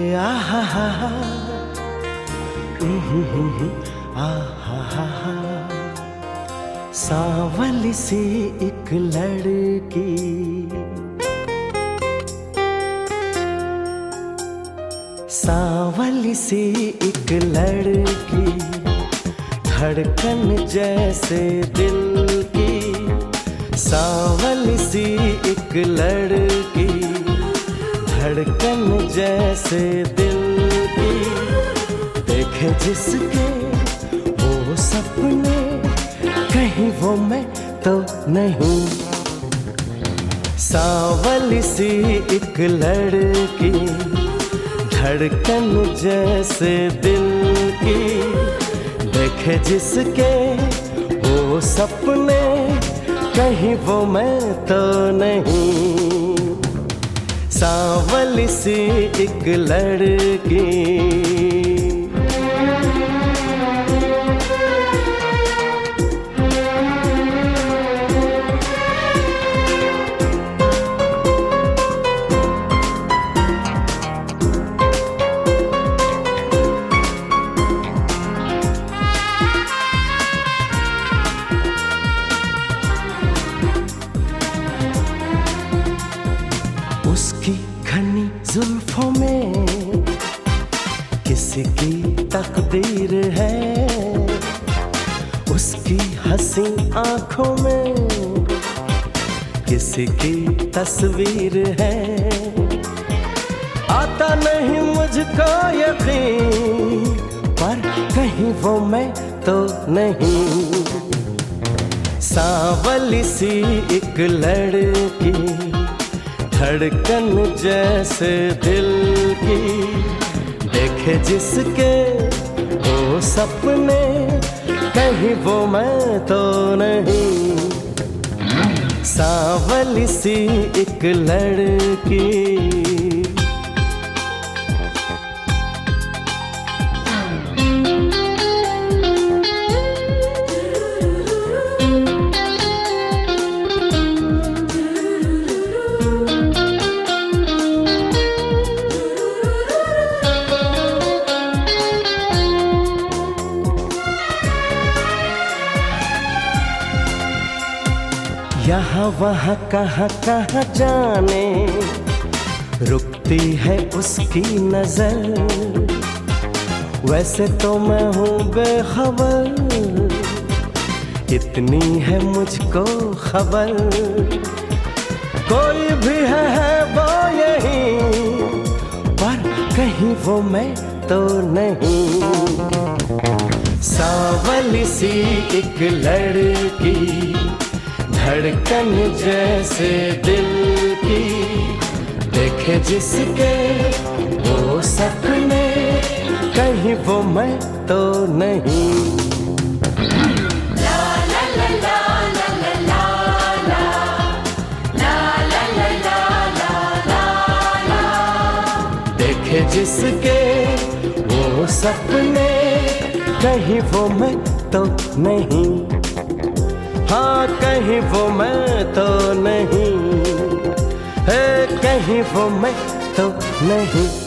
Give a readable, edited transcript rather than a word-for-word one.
आहा हा हा, आहा हा हा। सांवली सी एक लड़की, सांवली सी एक लड़की, धड़कन जैसे दिल की। सांवली सी एक लड़की, धड़कन जैसे दिल की। देखे जिसके वो सपने, कहीं वो मैं तो नहीं। सांवली सी एक लड़की, धड़कन जैसे दिल की। देखे जिसके वो सपने, कहीं वो मैं तो नहीं। सांवली सी एक लड़की। उसकी घनी जुल्फों में किसी की तकदीर है, उसकी हंसी आंखों में किसी की तस्वीर है। आता नहीं मुझको यकीन, पर कहीं वो मैं तो नहीं। सांवली सी एक लड़की, धड़कन जैसे दिल की। देखे जिसके वो सपने, कहीं वो मैं तो नहीं। सांवली सी एक लड़की। यहाँ वहाँ कहाँ कहाँ जाने, रुकती है उसकी नजर। वैसे तो मैं हूँ बेखबर, इतनी है मुझको खबर। कोई भी है वो यही, पर कहीं वो मैं तो नहीं। सांवली सी एक लड़की, धड़कन जैसे दिल की। देखे जिसके वो सपने, कहीं वो मैं तो नहीं। ला ला ला ला ला ला ला, ला ला ला ला ला ला। देखे जिसके वो सपने, कहीं वो मैं तो नहीं। हाँ कहीं वो मैं तो नहीं है, कहीं वो मैं तो नहीं।